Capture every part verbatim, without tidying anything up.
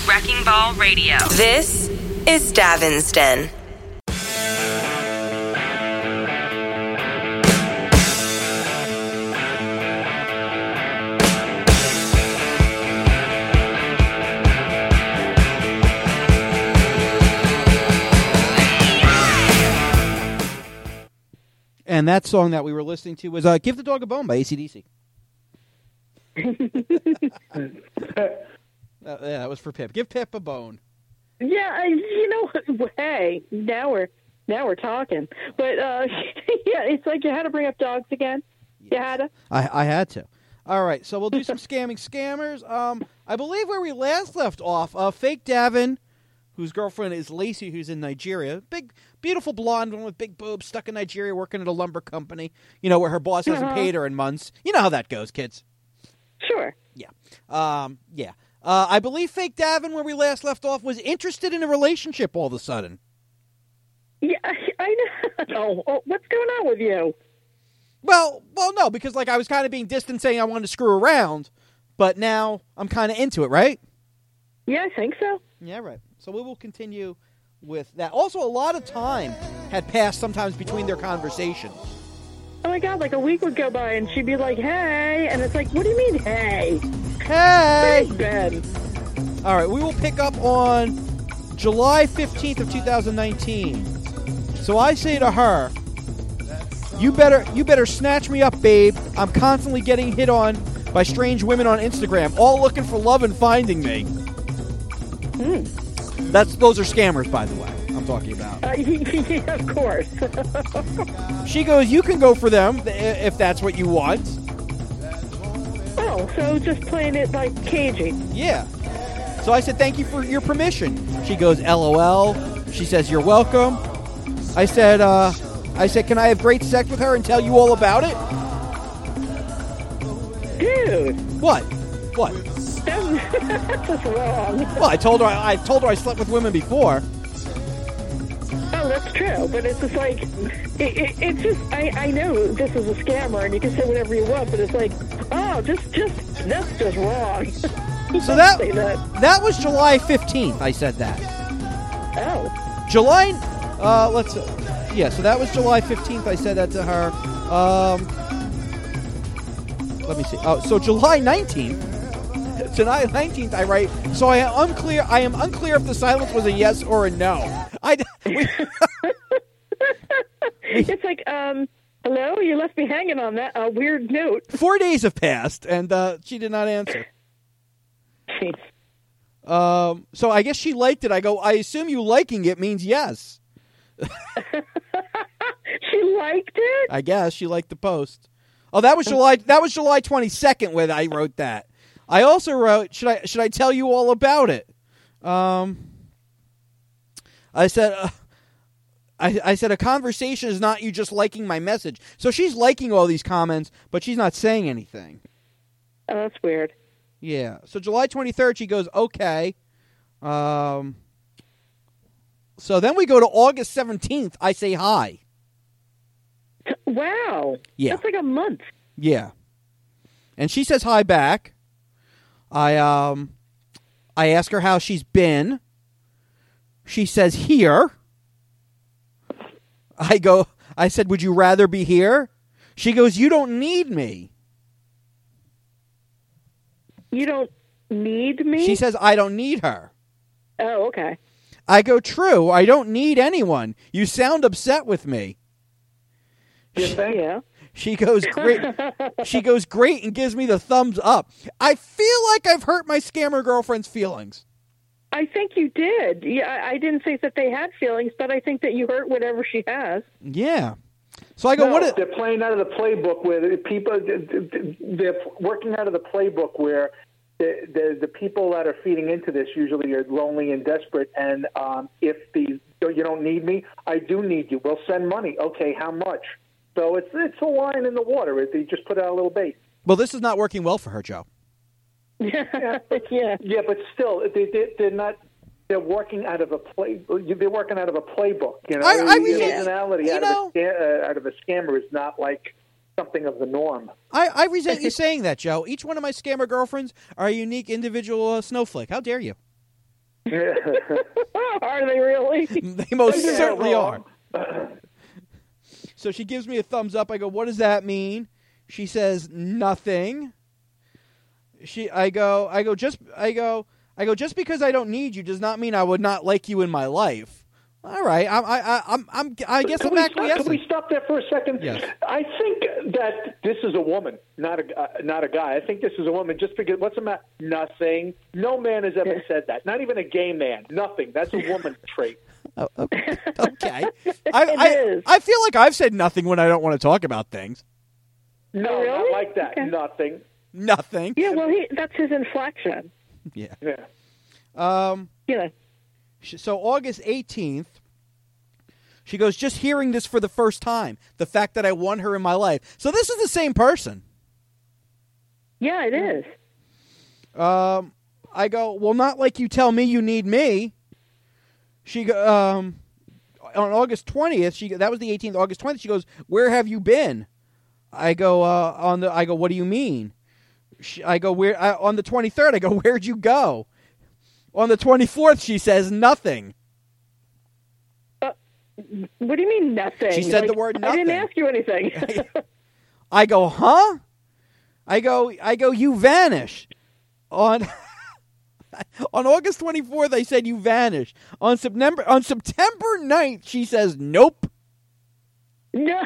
Wrecking Ball Radio. This is Davin's Den. And that song that we were listening to was uh, Give the Dog a Bone by A C D C. uh, yeah, that was for Pip. Give Pip a bone. Yeah, I, you know, hey, now we're now we're talking. But uh, yeah, it's like you had to bring up dogs again. Yes. You had to. I, I had to. All right, so we'll do some scamming scammers. Um, I believe where we last left off, uh, fake Davin, whose girlfriend is Lacey, who's in Nigeria. Big, beautiful blonde one with big boobs, stuck in Nigeria, working at a lumber company. You know, where her boss hasn't uh-huh. paid her in months. You know how that goes, kids. Sure. Yeah. Um, yeah. Uh, I believe fake Davin, where we last left off, was interested in a relationship all of a sudden. Yeah, I, I know. Oh, what's going on with you? Well, well, no, because like I was kind of being distant saying I wanted to screw around, but now I'm kind of into it, right? Yeah, I think so. Yeah, right. So we will continue with that. Also, a lot of time had passed sometimes between their conversations. Oh my God, like a week would go by and she'd be like, hey, and it's like, what do you mean, hey? Hey! Where's Ben? All right, we will pick up on July fifteenth of two thousand nineteen. So I say to her, you better you better snatch me up, babe. I'm constantly getting hit on by strange women on Instagram, all looking for love and finding me. Hmm. That's Those are scammers, by the way, I'm talking about. Uh, yeah, of course. She goes, you can go for them if that's what you want. Oh, so just playing it like cagey. Yeah. So I said, thank you for your permission. She goes, LOL. She says, you're welcome. I said, uh, I said, can I have great sex with her and tell you all about it? Dude. What? What? That's just wrong. Well, I told her I, I told her I slept with women before. Oh, that's true, but it's just like, it, it, it's just, I, I know this is a scammer and you can say whatever you want, but it's like, oh, just, just, that's just wrong. So that, that that was July fifteenth, I said that. Oh. July, uh, let's, uh, yeah, so that was July fifteenth, I said that to her. Um, let me see. Oh, so July nineteenth, July nineteenth, I write, so I am unclear, I am unclear if the silence was a yes or a no. I, we, it's like, um, hello, you left me hanging on that uh, weird note. Four days have passed, and uh, she did not answer. Jeez. Um, so I guess she liked it. I go, I assume you liking it means yes. She liked it? I guess she liked the post. Oh, that was July. That was July twenty-second when I wrote that. I also wrote, should I should I tell you all about it? Um, I said, uh, I, I said a conversation is not you just liking my message. So she's liking all these comments, but she's not saying anything. Oh, that's weird. Yeah. So July twenty-third, she goes, okay. Um. So then we go to August seventeenth. I say hi. Wow. Yeah. That's like a month. Yeah. And she says hi back. I um, I ask her how she's been. She says here. I go, I said, would you rather be here? She goes, you don't need me. You don't need me? She says, I don't need her. Oh, okay. I go, true, I don't need anyone. You sound upset with me. You think? Yeah. She goes, great. She goes, great, and gives me the thumbs up. I feel like I've hurt my scammer girlfriend's feelings. I think you did. Yeah, I didn't say that they had feelings, but I think that you hurt whatever she has. Yeah. So I go, no, what? Is- they're playing out of the playbook where people, they're working out of the playbook where the, the, the people that are feeding into this usually are lonely and desperate. And um, if the you don't need me, I do need you. We'll send money. Okay, how much? So it's it's a line in the water. They just put out a little bait. Well, this is not working well for her, Joe. Yeah, yeah, yeah, but still, they, they, they're not. They're working out of a play. They're working out of a playbook. You know, I, I the resent, personality you out, know, of a, uh, out of a scammer is not like something of the norm. I, I resent you saying that, Joe. Each one of my scammer girlfriends are a unique individual uh, snowflake. How dare you? Are they really? They most They're certainly wrong. are. So she gives me a thumbs up. I go, what does that mean? She says, nothing. She, I go, I go, just, I go, I go, just because I don't need you does not mean I would not like you in my life. All right, I, I, I'm, I'm, I guess Can I'm we, stop, acquiescing. can we stop there for a second? Yes. I think that this is a woman, not a uh, not a guy. I think this is a woman. Just because what's the matter? Nothing. No man has ever said that. Not even a gay man. Nothing. That's a woman trait. Oh, okay. okay. I, It I, is. I feel like I've said nothing when I don't want to talk about things. No, Really? not like that. Okay. Nothing. Nothing. Yeah, well, he, that's his inflection. Yeah. Yeah. Um. You know. sh- So August eighteenth, she goes, just hearing this for the first time, the fact that I won her in my life. So this is the same person. Yeah, it is. Um, I go, well, not like you tell me you need me. She go, um, on August twentieth, she that was the eighteenth, August twentieth. She goes, where have you been? I go, uh, on the. I go, what do you mean? She, I go, where? I, on the twenty-third, I go, where'd you go? On the twenty-fourth, she says nothing. What do you mean nothing? She said the Like, word I didn't nothing. ask you anything. I go, huh? I go, I go, you vanish. On on August twenty-fourth, I said you vanish. On September on September ninth, she says nope. No.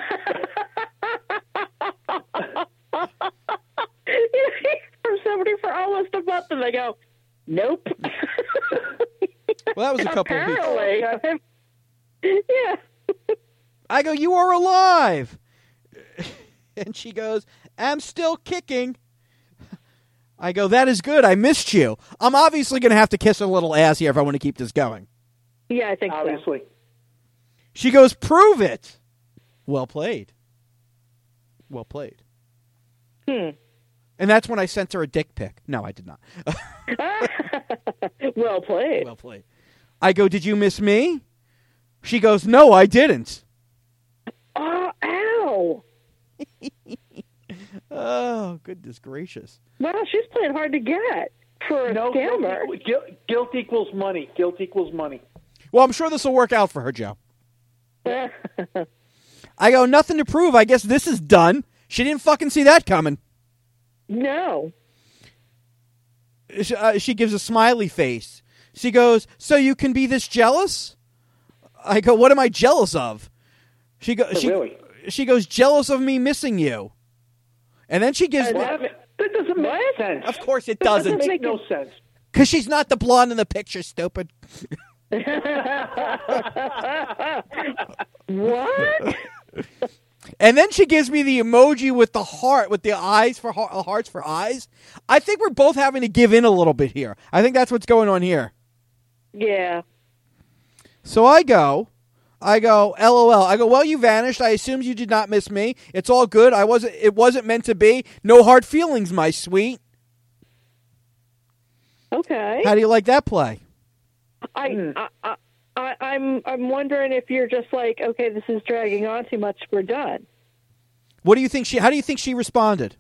From somebody for almost a month, and they go, nope. Well, that was a couple of weeks. Apparently. Yeah. I go, you are alive. And she goes, I'm still kicking. I go, that is good. I missed you. I'm obviously going to have to kiss a little ass here if I want to keep this going. Yeah, I think so. Obviously. She goes, prove it. Well played. Well played. Hmm. And that's when I sent her a dick pic. No, I did not. Well played. Well played. I go, did you miss me? She goes, no, I didn't. Oh, ow. Oh, goodness gracious. Well, she's playing hard to get for a No, scammer. guilt, guilt, guilt equals money. Guilt equals money. Well, I'm sure this will work out for her, Joe. I go, nothing to prove. I guess this is done. She didn't fucking see that coming. No. She, uh, she gives a smiley face. She goes, so you can be this jealous? I go, what am I jealous of? She go, Oh, she, really? she goes, jealous of me missing you. And then she gives Uh, me, What? That doesn't make What? sense. of course it Doesn't doesn't, make no sense. because she's not the blonde in the picture, stupid. What? And then she gives me the emoji with the heart, with the eyes for heart, hearts for eyes. I think we're both having to give in a little bit here. I think that's what's going on here. Yeah. So I go, I go, LOL. I go, well, you vanished. I assumed you did not miss me. It's all good. I wasn't. It wasn't meant to be. No hard feelings, my sweet. Okay. How do you like that play? I, I, I, I, I'm, I'm wondering if you're just like, okay, this is dragging on too much. We're done. What do you think she? How do you think she responded?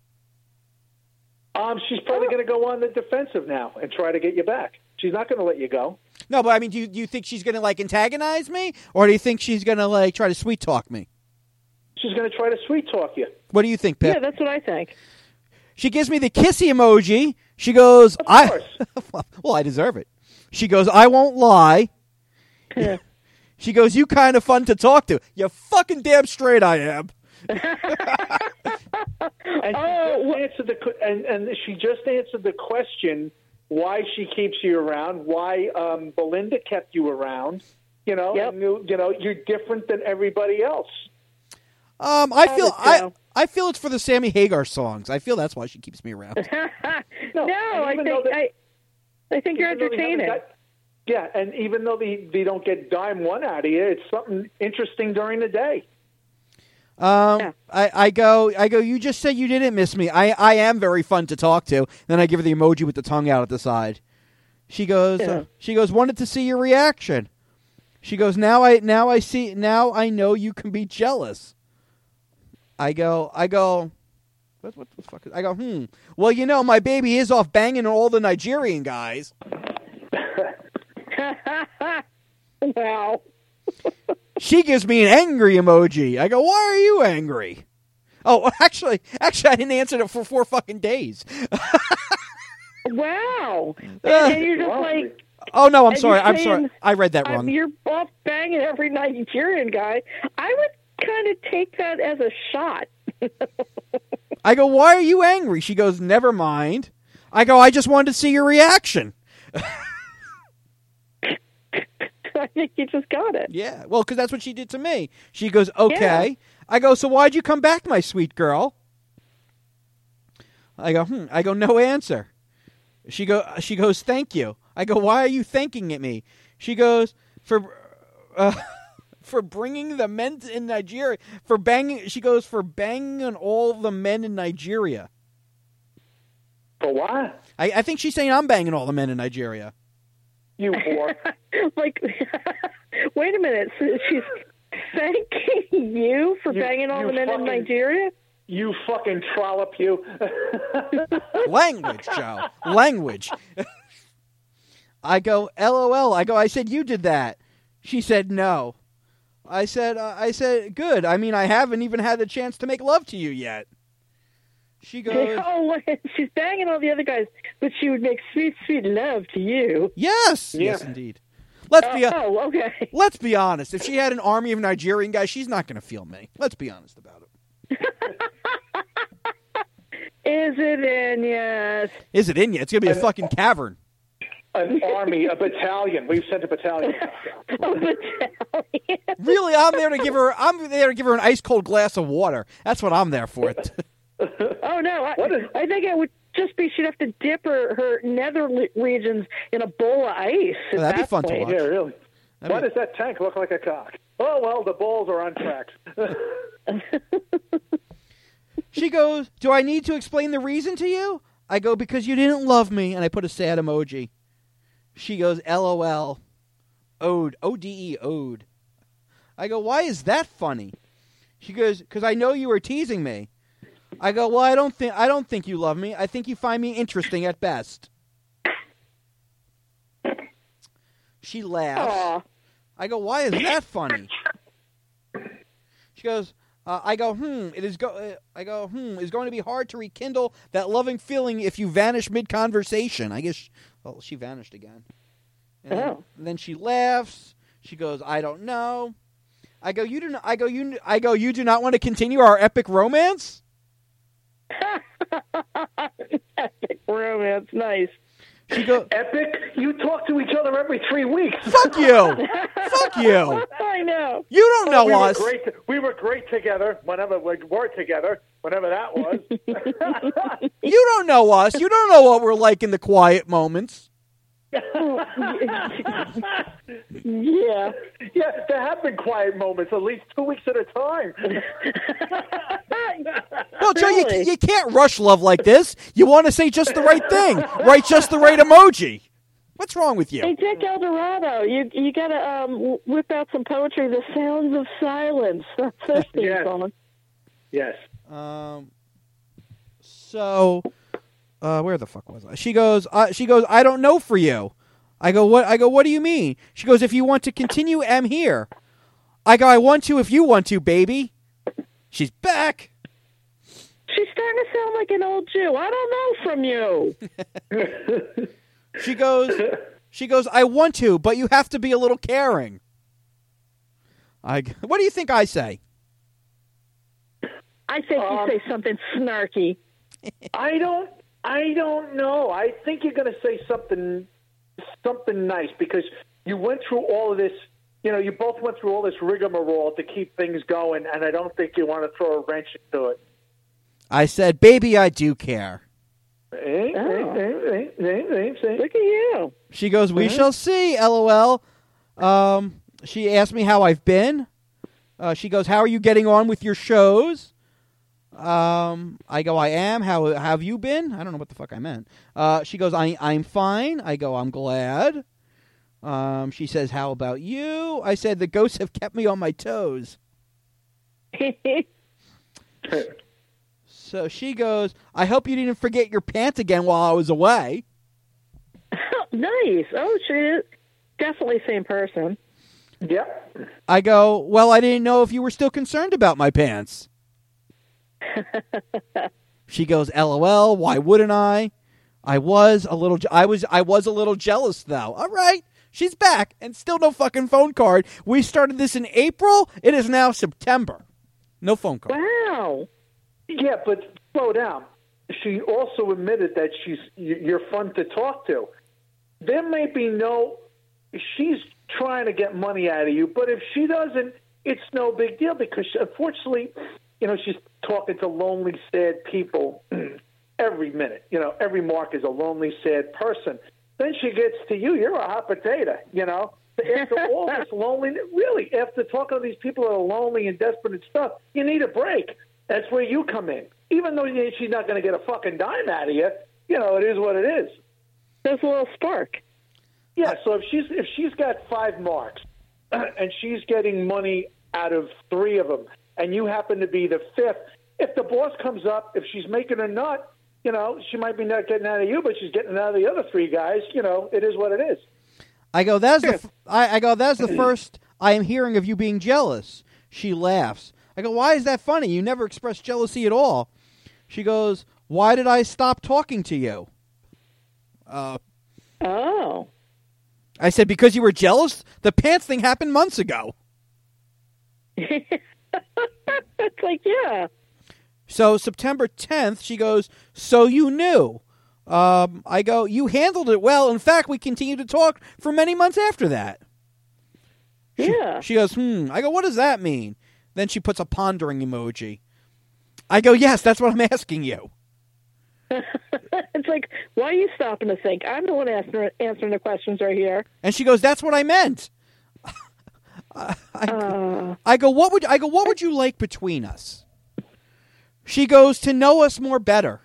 Um, she's probably going to go on the defensive now and try to get you back. She's not going to let you go. No, but I mean, do you, do you think she's going to like antagonize me, or do you think she's going to like try to sweet talk me? She's going to try to sweet talk you. What do you think, Pip? Yeah, that's what I think. She gives me the kissy emoji. She goes, Of I course. well, I deserve it. She goes, I won't lie. Yeah. She goes, you kind of fun to talk to. You fucking damn straight I am. And Oh, she just answered the que- and, and she just answered the question why she keeps you around, why um, Belinda kept you around. You know, Yep. and you, you know, you're different than everybody else. Um, I feel would I too. I feel it's for the Sammy Hagar songs. I feel that's why she keeps me around. no, and I even think though that- I, I think you're Even though they haven't entertaining. got- yeah, and even though they, they don't get dime one out of you, it's something interesting during the day. Um, Yeah. I, I go, I go. You just said you didn't miss me. I, I am very fun to talk to. Then I give her the emoji with the tongue out at the side. She goes, Yeah. uh, she goes. Wanted to see your reaction. She goes. Now I, now I see. Now I know you can be jealous. I go, I go. What, what the fuck? Is, I go. Hmm. Well, you know, my baby is off banging all the Nigerian guys. Wow. She gives me an angry emoji. I go, why are you angry? Oh, actually, actually, I didn't answer it for four fucking days. Wow. And, Uh, and you're just Wow. like, Oh, no, I'm And sorry. you're I'm saying, sorry. I read that um, wrong. you're off banging every Nigerian guy. I would kind of take that as a shot. I go, why are you angry? She goes, never mind. I go, I just wanted to see your reaction. I think you just got it. Yeah, well, because that's what she did to me. She goes, okay. I go, so why'd you come back, my sweet girl? I go, hmm. I go, no answer. She go, she goes, thank you. I go, why are you thanking me? She goes, for, uh, for bringing the men in Nigeria, for banging. She goes, for banging on all the men in Nigeria. For what? I, I think she's saying I'm banging all the men in Nigeria. You whore. Like, wait a minute. So she's thanking you for You- banging all you the men fucking- in Nigeria? You fucking trollop, you. Language, Joe. Language. I go, LOL. I go, I said, you did that. She said, no. I said, uh, I said, good. I mean, I haven't even had the chance to make love to you yet. She goes, Oh, she's banging all the other guys, but she would make sweet, sweet love to you. yes. Yeah. Yes, indeed. Let's be, Oh, okay. let's be honest. If she had an army of Nigerian guys, she's not going to feel me. Let's be honest about it. Is it in? Yes. Is it in yet? It's going to be a fucking cavern. An army, a battalion. We've sent a battalion. Oh, battalion. Really, I'm there to give her, I'm there to give her an ice cold glass of water. That's what I'm there for. Oh, no. I, What is- I think it would just be she'd have to dip her, her nether le- regions in a bowl of ice. at That'd be that fun to point. watch. Yeah, really. I Why mean- does that tank look like a cock? Oh, well, the balls are on tracks. She goes, do I need to explain the reason to you? I go, because you didn't love me, and I put a sad emoji. She goes, LOL. Ode. O D E, ode. I go, why is that funny? She goes, because I know you were teasing me. I go, well, I don't think I don't think you love me. I think you find me interesting at best. She laughs. Aw. I go, why is that funny? She goes, uh, I go, hmm, it is go. Uh, I go, hmm, it's going to be hard to rekindle that loving feeling if you vanish mid-conversation. I guess, well, she vanished again. And then, Oh. and then she laughs. She goes, I don't know. I go, you do not. I go, you. I go, you do not want to continue our epic romance. Epic romance. Nice. She goes, Epic? You talk to each other every three weeks. fuck you, fuck you. I know. You don't know we us. Were great to- we were great together whenever we were together, whenever that was. You don't know us. You don't know what we're like in the quiet moments. Yeah. Yeah, there have been quiet moments, at least two weeks at a time. Well, Joe, you, Really? you can't rush love like this. You want to say just the right thing, write just the right emoji. What's wrong with Hey, you? Dick Eldorado, you you gotta um, whip out some poetry. The Sounds of Silence. That's their theme Yes. song. Yes. Um. So, uh, where the fuck was I? She goes. Uh, she goes. I don't know for you. I go. What? I go. What do you mean? She goes. If you want to continue, I'm here. I go. I want to. If you want to, baby. She's back. She's starting to sound like an old Jew. I don't know from you. She goes. She goes. I want to, but you have to be a little caring. I. What do you think I say? I think Um, you say something snarky. I don't. I don't know. I think you're going to say something, something nice because you went through all of this. You know, you both went through all this rigmarole to keep things going, and I don't think you want to throw a wrench into it. I said, baby, I do care. Eh, Oh. eh, eh, eh, eh, eh. Look at you. She goes, we shall see, LOL. Um, she asked me how I've been. Uh, she goes, how are you getting on with your shows? Um, I go, I am. How, how have you been? I don't know what the fuck I meant. Uh, she goes, I, I'm fine. I go, I'm glad. Um, she says, how about you? I said, the ghosts have kept me on my toes. So she goes, I hope you didn't forget your pants again while I was away. Nice. Oh, she Definitely same person. Yep. I go, well, I didn't know if you were still concerned about my pants. She goes, LOL, why wouldn't I? I was a little, I was, I was a little jealous though. All right. She's back and still no fucking phone card. We started this in April. It is now September. No phone card. Wow. Yeah, but slow down. She also admitted that she's you're fun to talk to. There may be no, she's trying to get money out of you, but if she doesn't, it's no big deal because she, unfortunately, you know, she's talking to lonely, sad people every minute. You know, every mark is a lonely, sad person. Then she gets to you, you're a hot potato, you know. After all this loneliness, really, after talking to these people that are lonely and desperate and stuff, you need a break. That's where you come in. Even though she's not going to get a fucking dime out of you, you know, it is what it is. There's a little spark. Yeah, so if she's if she's got five marks and she's getting money out of three of them, and you happen to be the fifth, if the boss comes up, if she's making a nut, you know, she might be not getting out of you, but she's getting out of the other three guys. You know, it is what it is. I go, that's the. F- I, I go, that's the first I am hearing of you being jealous. She laughs. I go, why is that funny? You never expressed jealousy at all. She goes, why did I stop talking to you? Uh, oh. I said, because you were jealous? The pants thing happened months ago. It's like, yeah. So September tenth, she goes, so you knew. Um, I go, you handled it well. In fact, we continued to talk for many months after that. She, Yeah. She goes, hmm. I go, what does that mean? Then she puts a pondering emoji. I go, yes, that's what I'm asking you. It's like, why are you stopping to think? I'm the one answering, answering the questions right here. And she goes, that's what I meant. I, I, Uh, I go, what would I go? What would you like between us? She goes, to know us more better.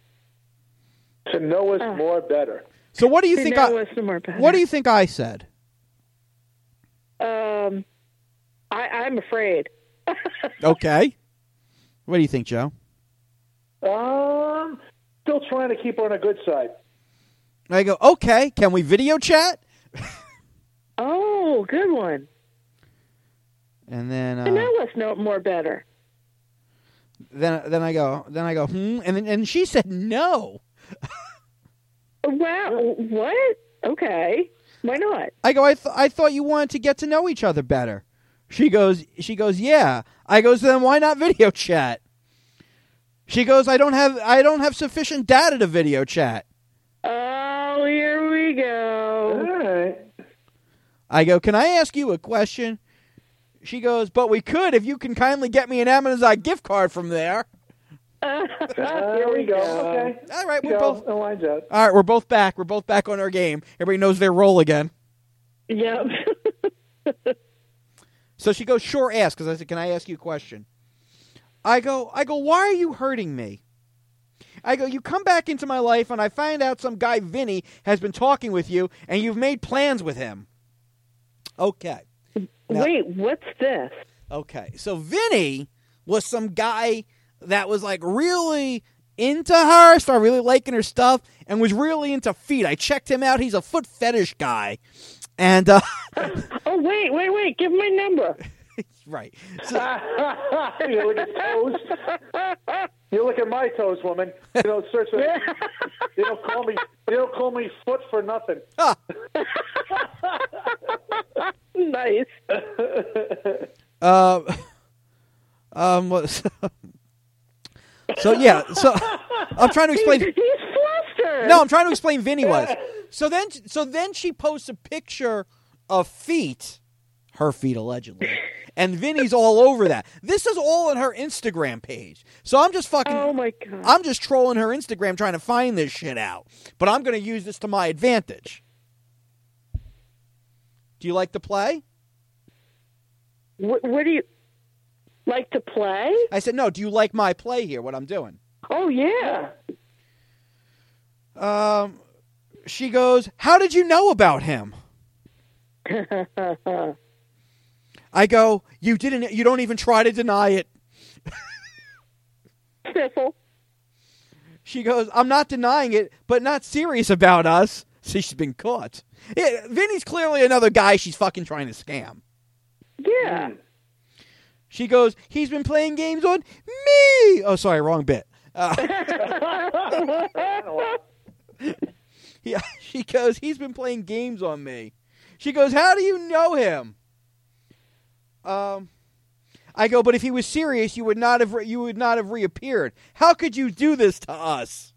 To know us Uh. more better. So what do you to think? know I, us more better. what do you think I said? Um, I, I'm afraid. Okay. What do you think, Joe? Um, still trying to keep her on a good side. I go, okay. Can we video chat? Oh, good one. And then, To uh, know us know more better. then, then I go, then I go, hmm. And then, and she said no. Wow. What? Okay. Why not? I go, I, th- I thought you wanted to get to know each other better. She goes, she goes, yeah. I goes, then why not video chat? She goes, I don't have, I don't have sufficient data to video chat. Oh, here we go. All right. I go, can I ask you a question? She goes, but we could if you can kindly get me an Amazon gift card from there. There we go. Okay. All right, There we're you go. both. The line's out. All right, we're both back. We're both back on our game. Everybody knows their role again. Yep. So she goes, sure, ask. Because I said, can I ask you a question? I go, I go, why are you hurting me? I go, you come back into my life and I find out some guy, Vinny, has been talking with you and you've made plans with him. Okay. Now- Wait, what's this? Okay. So Vinny was some guy that was like really into her, started really liking her stuff, and was really into feet. I checked him out. He's a foot fetish guy. And, uh, Oh, wait, wait, wait. Give my number. right. So, You look at toes. You look at my toes, woman. You don't search for. You don't call me. You don't call me foot for nothing. Nice. uh, um, what- so yeah, so I'm trying to explain. He's flustered. No, I'm trying to explain Vinny was. So then, so then she posts a picture of feet, her feet allegedly, and Vinny's all over that. This is all on her Instagram page. So I'm just fucking. Oh my god. I'm just trolling her Instagram trying to find this shit out. But I'm going to use this to my advantage. Do you like to play? What, what do you like to play? I said, no, do you like my play here, what I'm doing? Oh yeah. Um, she goes, how did you know about him? I go, you didn't, you don't even try to deny it. Sniffle. She goes, I'm not denying it, but not serious about us. See, she's been caught. Yeah, Vinny's clearly another guy she's fucking trying to scam. Yeah. She goes, he's been playing games on me. Oh, sorry, wrong bit. Uh, yeah, she goes, he's been playing games on me. She goes, how do you know him? Um, I go, but if he was serious, you would not have re- you would not have reappeared. How could you do this to us?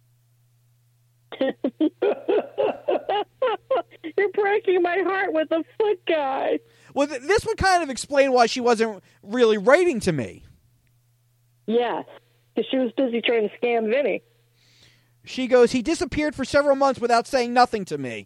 You're breaking my heart with a foot guy. Well, th- this would kind of explain why she wasn't really writing to me. Yes, because she was busy trying to scam Vinny. She goes, he disappeared for several months without saying nothing to me.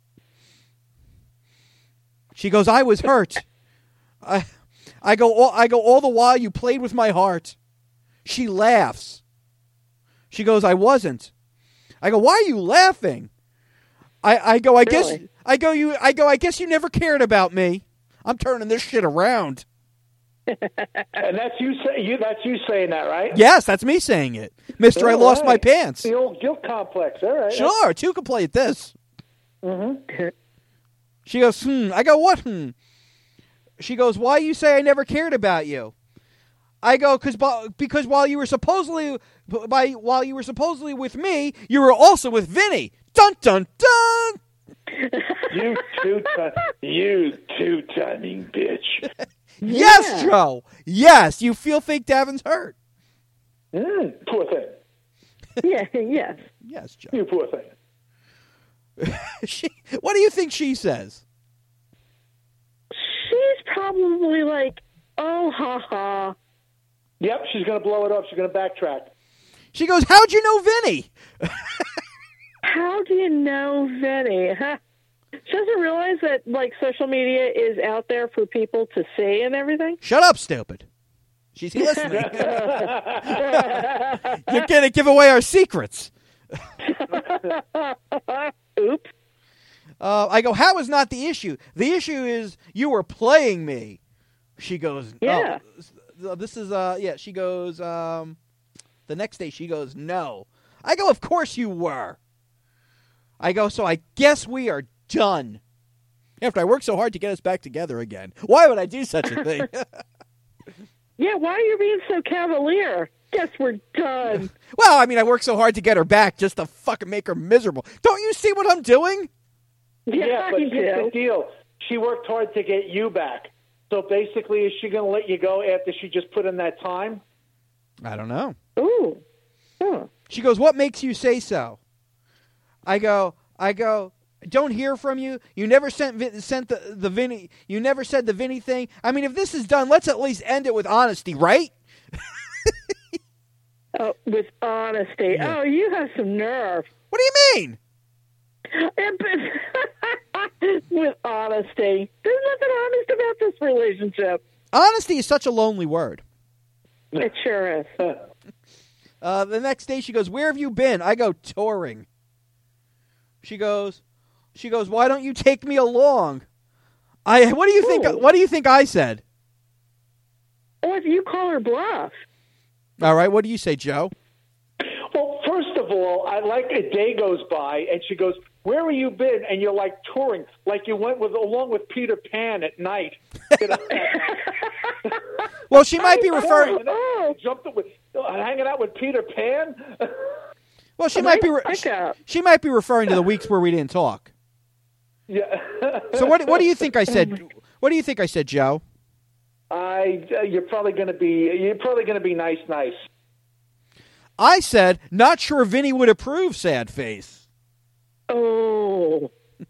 She goes, I was hurt. I, I go, all, I go, all the while you played with my heart. She laughs. She goes, I wasn't. I go, why are you laughing? I, I go, I Really? guess, I go, you, I go, I guess you never cared about me. I'm turning this shit around. And that's you say you. That's you saying that, right? Yes, that's me saying it. Mister I All lost my right. pants. The old guilt complex. All right. Sure, two can play at this. Mm-hmm. She goes, hmm. I go, what? Hmm. She goes, why you say I never cared about you? I go, Cause, because while you were supposedly by while you were supposedly with me, you were also with Vinny. Dun dun dun. You two, ton- you two timing bitch. Yes, Yeah. Joe. Yes, you feel fake Davin's hurt. Mm, poor thing. Yeah, yes. Yes, Joe. You poor thing. she, what do you think she says? She's probably like, oh, ha, ha. Yep, she's going to blow it up. She's going to backtrack. She goes, how'd you know Vinny? How do you know Vinny? Huh? She doesn't realize that, like, social media is out there for people to see and everything. Shut up, stupid. She's listening. You're going to give away our secrets. Oops. Uh, I go, how is not the issue? The issue is you were playing me. She goes, Yeah. oh, this is, uh, yeah, she goes, um, the next day she goes, no. I go, of course you were. I go, so I guess we are done. After I worked so hard to get us back together again. Why would I do such a thing? Yeah, why are you being so cavalier? Guess we're done. Well, I mean, I worked so hard to get her back just to fucking make her miserable. Don't you see what I'm doing? Yeah, Yeah, but I here's the do. deal. She worked hard to get you back. So basically, is she going to let you go after she just put in that time? I don't know. Ooh. Huh. She goes, what makes you say so? I go, I go, don't hear from you. You never sent Vin- sent the, the Vinny, you never said the Vinny thing. I mean, if this is done, let's at least end it with honesty, right? Oh, with honesty. Yeah. Oh, you have some nerve. What do you mean? With honesty. There's nothing honest about this relationship. Honesty is such a lonely word. It sure is. Uh, the next day she goes, where have you been? I go, touring. She goes, she goes, why don't you take me along? I, what do you think, Ooh. what do you think I said? Or if you call her bluff. All right, what do you say, Joe? Well, first of all, I like a day goes by, and she goes, where have you been? And you're like touring, like you went with along with Peter Pan at night. You know? Well, she might be Oh, referring, and then Oh. you jumped with, hanging out with Peter Pan? well, she might be, re- Check out. she might be referring to the weeks where we didn't talk. Yeah. So what, what do you think I said? What do you think I said, Joe? I, uh, you're probably going to be, you're probably going to be nice, nice. I said, not sure Vinny would approve, sad face. Oh.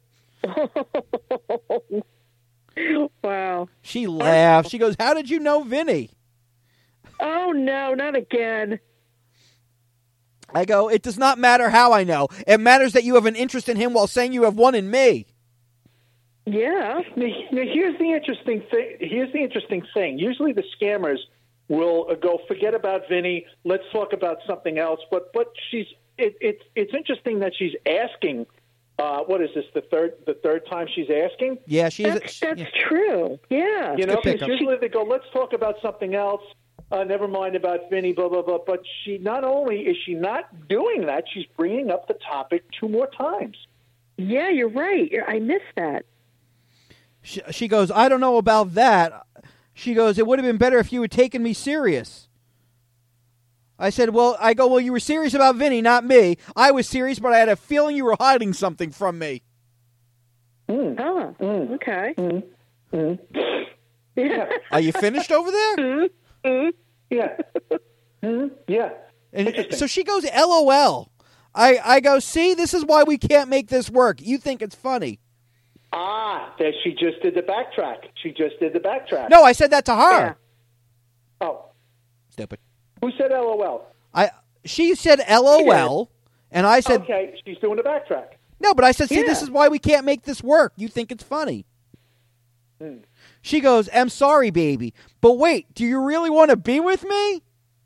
Wow. She laughed. She goes, how did you know Vinny? Oh, no, not again. I go, it does not matter how I know. It matters that you have an interest in him while saying you have one in me. Yeah. Now, now, here's the interesting thing. Here's the interesting thing. Usually, the scammers will uh, go, forget about Vinny. Let's talk about something else. But but she's it, it's it's interesting that she's asking. Uh, what is this? The third the third time she's asking. Yeah, she's. That's, she- that's yeah. true. Yeah. You know, good because pickup. usually they go, let's talk about something else. Uh, never mind about Vinny. Blah blah blah. But she not only is she not doing that, she's bringing up the topic two more times. Yeah, you're right. You're, I missed that. She, she goes, I don't know about that. She goes, it would have been better if you had taken me serious. I said, well, I go, well, you were serious about Vinny, not me. I was serious, but I had a feeling you were hiding something from me. Mm. Oh, mm. okay. Mm. Mm. Yeah. Are you finished over there? Mm. Mm. Yeah. Mm. Yeah. And so she goes, LOL. I, I go, see, this is why we can't make this work. You think it's funny. Ah, that she just did the backtrack. She just did the backtrack. No, I said that to her. Yeah. Oh. Stupid. Who said LOL? I. She said LOL, and I said... Okay, she's doing the backtrack. No, but I said, see, Yeah. this is why we can't make this work. You think it's funny. Hmm. She goes, I'm sorry, baby. But wait, do you really want to be with me?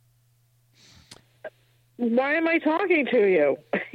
Why am I talking to you?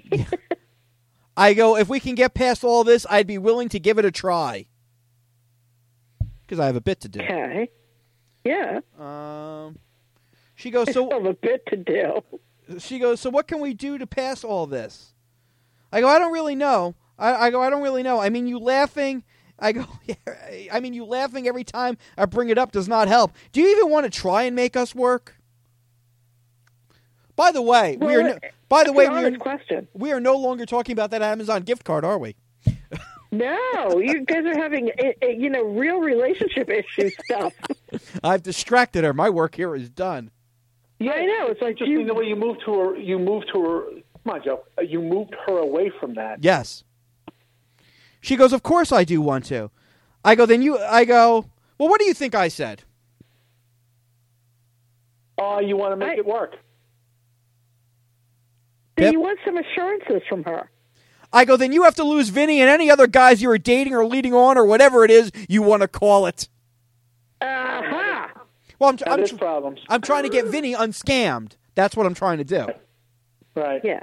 I go, if we can get past all this, I'd be willing to give it a try. Because I have a bit to do. Okay. Yeah. Um, she goes, so I have a bit to do. she goes, so what can we do to pass all this? I go, I don't really know. I, I go, I don't really know. I mean, you laughing. I go, yeah, I mean, you laughing every time I bring it up does not help. Do you even want to try and make us work? By the way, we are. Well, No, by the way, That's we an are. honest question. We are no longer talking about that Amazon gift card, are we? No, you guys are having, eh, eh, you know, real relationship issue stuff. I've distracted her. My work here is done. Yeah, I know. It's like Just you, in the way you moved to her, you moved to her. Come on, Joe. Uh, You moved her away from that. Yes. She goes, of course I do want to. I go, then you. I go, well, what do you think I said? Oh, you want to make I- it work? then Pip? you want some assurances from her. I go, then you have to lose Vinny and any other guys you are dating or leading on or whatever it is you want to call it. Aha! Well, I'm, That I'm, is problems. I'm trying to get Vinny unscammed. That's what I'm trying to do. Right. Yeah.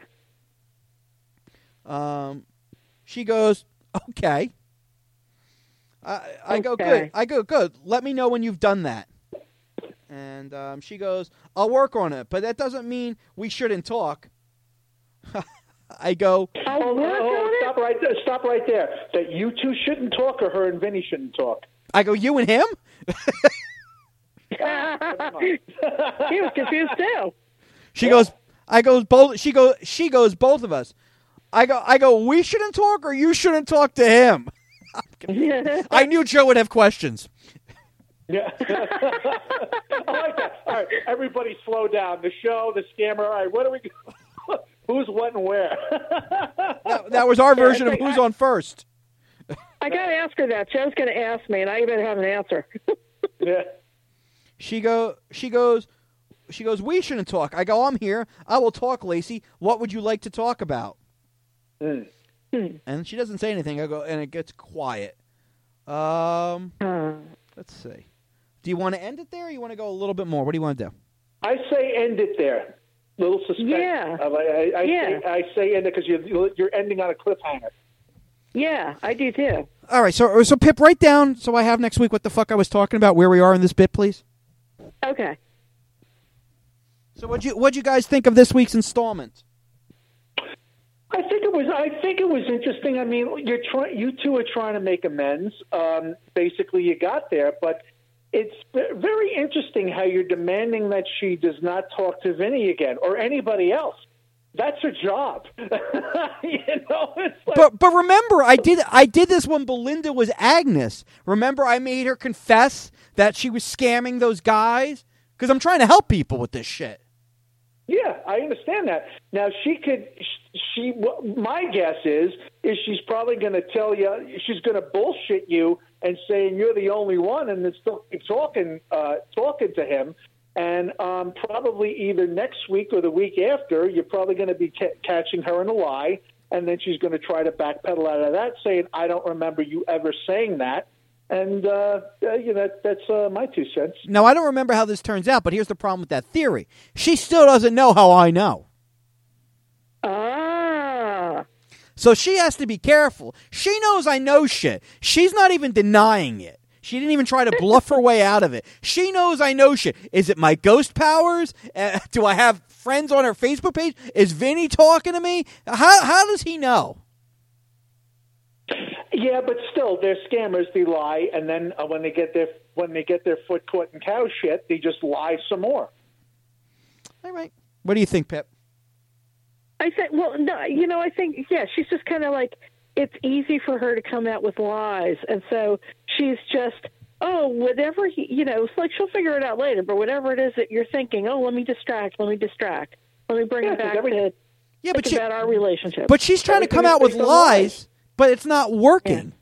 Um, she goes, okay. I, I go, Okay. good. I go, good. Let me know when you've done that. And um, she goes, I'll work on it, but that doesn't mean we shouldn't talk. I go, I'll Oh, work oh, on it. stop right there. Stop right there. That you two shouldn't talk, or her and Vinny shouldn't talk. I go, you and him? He was confused too. She goes, I goes both. She goes, she goes, both of us. I go, I go. We shouldn't talk, or you shouldn't talk to him. I knew Joe would have questions. Yeah. I like that. All right, everybody, slow down. The show, the scammer. All right, what are we? Who's what and where? That, that was our version of who's on first. I got to ask her that. Joe's going to ask me, and I better have an answer. Yeah. She go, she goes, she goes. We shouldn't talk. I go, I'm here. I will talk, Lacey. What would you like to talk about? Mm. And she doesn't say anything. I go, and it gets quiet. Um, Uh, let's see. Do you want to end it there, or you want to go a little bit more? What do you want to do? I say end it there. Little suspense. Yeah. Uh, I, I, Yeah. Say, I say end it because you're you're ending on a cliffhanger. yeah, I do too. All right. So, so Pip, write down so I have next week what the fuck I was talking about, where we are in this bit, please. Okay. So, what'd you what'd you guys think of this week's installment? I think it was. I think it was interesting. I mean, you're trying. You two are trying to make amends. Um, basically, you got there, but it's very interesting how you're demanding that she does not talk to Vinny again or anybody else. That's her job. you know, it's like, But but remember, I did I did this when Belinda was Agnes. Remember, I made her confess that she was scamming those guys because I'm trying to help people with this shit. yeah, I understand that. Now she could. She. My guess is is she's probably going to tell you. She's going to bullshit you and saying you're the only one, and then still keep talking uh, talking to him. And um, probably either next week or the week after, you're probably going to be ca- catching her in a lie, and then she's going to try to backpedal out of that, saying, "I don't remember you ever saying that." And uh, uh, you know, that, that's uh, my two cents. Now, I don't remember how this turns out, but here's the problem with that theory. She still doesn't know how I know. Ah. So she has to be careful. She knows I know shit. She's not even denying it. She didn't even try to bluff her way out of it. She knows I know shit. Is it my ghost powers? Uh, do I have friends on her Facebook page? Is Vinny talking to me? How how does he know? Yeah, but still, they're scammers. They lie, and then uh, when they get their when they get their foot caught in cow shit, they just lie some more. All right. What do you think, Pip? I think, well, no, you know, I think, yeah, she's just kind of like, it's easy for her to come out with lies. And so she's just, oh, whatever, he, you know, it's like she'll figure it out later, but whatever it is that you're thinking, oh, let me distract, let me distract. Let me bring Yeah, it back every, to yeah, but think she, about our relationship. But she's trying to come Everything out with is based on lies, lies. but it's not working.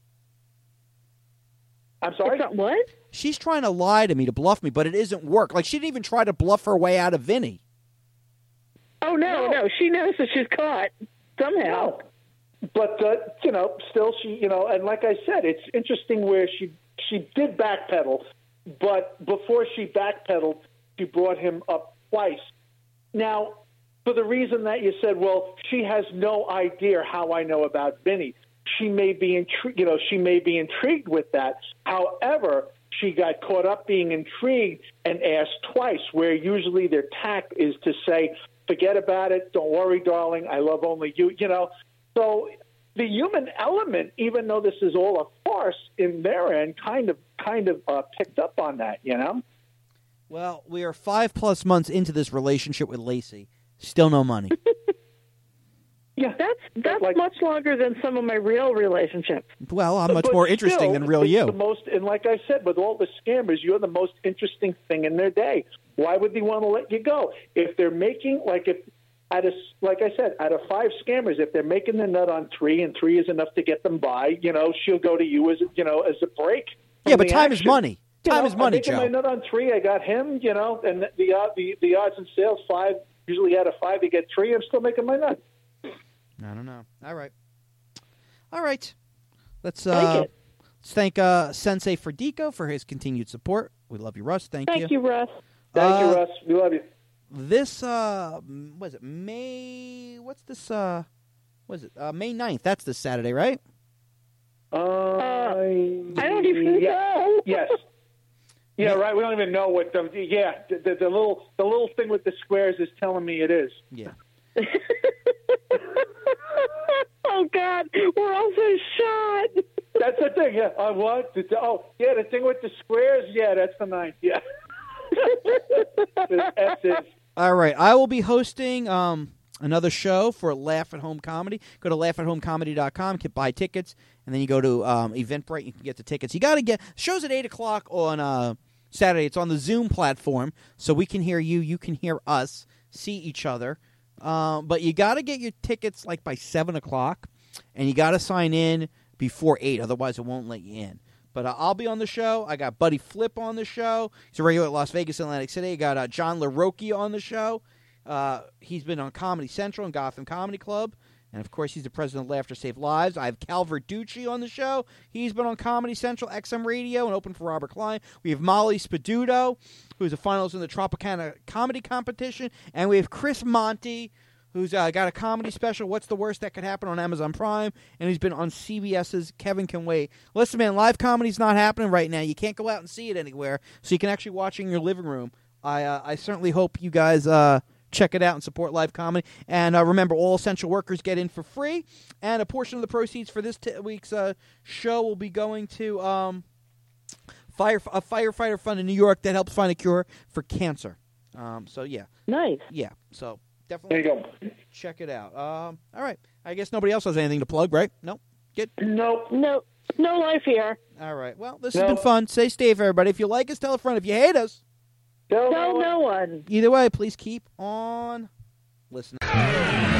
I'm sorry? It's not what? She's trying to lie to me, to bluff me, but it isn't work. Like, she didn't even try to bluff her way out of Vinny. Oh, no, no, she knows that she's caught somehow. No. But, uh, you know, still she, you know, and like I said, it's interesting where she she did backpedal, but before she backpedaled, she brought him up twice. Now, for the reason that you said, well, she has no idea how I know about Vinny. She may be intrigued, you know, she may be intrigued with that. However, she got caught up being intrigued and asked twice, where usually their tact is to say, forget about it, don't worry, darling, I love only you, you know. So the human element, even though this is all a farce in their end, kind of kind of uh, picked up on that, you know? Well, we are five plus months into this relationship with Lacey. Still no money. Yeah, That's that's like, much longer than some of my real relationships. Well, I'm much but more interesting still, than real it's you. The most, and like I said, with all the scammers, you're the most interesting thing in their day. Why would they want to let you go? If they're making, like if, out of, like I said, out of five scammers, if they're making the nut on three and three is enough to get them by, you know, she'll go to you as, you know, as a break. Yeah, but the time is action. money. You Time know, is money, I'm making Joe. my nut on three. I got him, you know, and the the, uh, the the odds and sales five. Usually out of five, you get three. I'm still making my nut. I don't know. All right. All right. Let's Like uh, it. let's thank uh, Sensei Ferdico for his continued support. We love you, Russ. Thank, Thank you, Russ. Thank Uh, you, Russ. We love you. This uh, m- what is it? May. What's this? Uh, what is it? Uh, May ninth. That's this Saturday, right? Uh, I don't even yeah. know. Yes. Yeah, right. We don't even know what the yeah the, the, the little the little thing with the squares is telling me it is. Yeah. Oh God, we're all so shot. That's the thing. Yeah. Uh, what? The, oh, yeah. The thing with the squares. Yeah, that's the ninth. Yeah. The S is. All right. I will be hosting um another show for Laugh at Home Comedy. Go to laugh at home comedy dot com, can buy tickets, and then you go to um, Eventbrite. You can get the tickets. You got to get shows at eight o'clock on uh, Saturday. It's on the Zoom platform, so we can hear you. You can hear us. See each other. Um, but you got to get your tickets like by seven o'clock, and you got to sign in before eight. Otherwise, it won't let you in. But uh, I'll be on the show. I got Buddy Flip on the show. He's a regular at Las Vegas, Atlantic City. I got uh, John LaRocchi on the show. Uh, he's been on Comedy Central and Gotham Comedy Club. And, of course, he's the president of Laughter Save Lives. I have Cal Verducci on the show. He's been on Comedy Central, X M Radio, and open for Robert Klein. We have Molly Spaduto, who's a finalist in the Tropicana Comedy Competition. And we have Chris Monty, who's uh, got a comedy special, What's the Worst That Could Happen, on Amazon Prime. And he's been on CBS's Kevin Can Wait. Listen, man, live comedy's not happening right now. You can't go out and see it anywhere, so you can actually watch it in your living room. I, uh, I certainly hope you guys... Uh, check it out and support live comedy. And uh, remember, all essential workers get in for free. And a portion of the proceeds for this t- week's uh, show will be going to um, fire a firefighter fund in New York that helps find a cure for cancer. Um, so, yeah. Nice. Yeah. So, definitely There you go. check it out. Um, all right. I guess nobody else has anything to plug, right? Nope. Good. Nope. No, no life here. All right. Well, this No. has been fun. Stay safe, everybody. If you like us, tell a friend. If you hate us, Tell Tell no one. no one. either way, please keep on listening.